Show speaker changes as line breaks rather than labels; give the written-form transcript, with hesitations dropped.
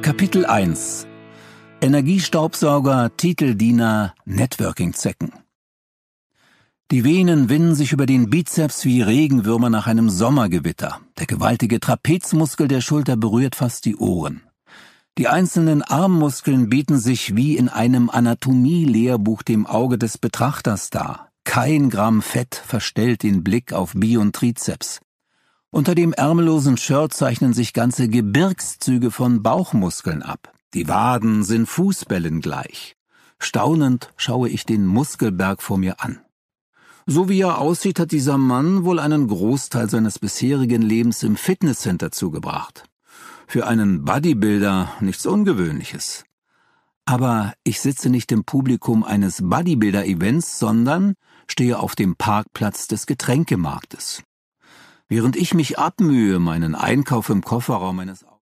Kapitel 1 Energiestaubsauger, Titeldiener, Networking-Zecken. Die Venen winden sich über den Bizeps wie Regenwürmer nach einem Sommergewitter. Der gewaltige Trapezmuskel der Schulter berührt fast die Ohren. Die einzelnen Armmuskeln bieten sich wie in einem Anatomie-Lehrbuch dem Auge des Betrachters dar. Kein Gramm Fett verstellt den Blick auf Bi- und Trizeps. Unter dem ärmellosen Shirt zeichnen sich ganze Gebirgszüge von Bauchmuskeln ab. Die Waden sind Fußbällen gleich. Staunend schaue ich den Muskelberg vor mir an. So wie er aussieht, hat dieser Mann wohl einen Großteil seines bisherigen Lebens im Fitnesscenter zugebracht. Für einen Bodybuilder nichts Ungewöhnliches. Aber ich sitze nicht im Publikum eines Bodybuilder-Events, sondern stehe auf dem Parkplatz des Getränkemarktes. Während ich mich abmühe, meinen Einkauf im Kofferraum eines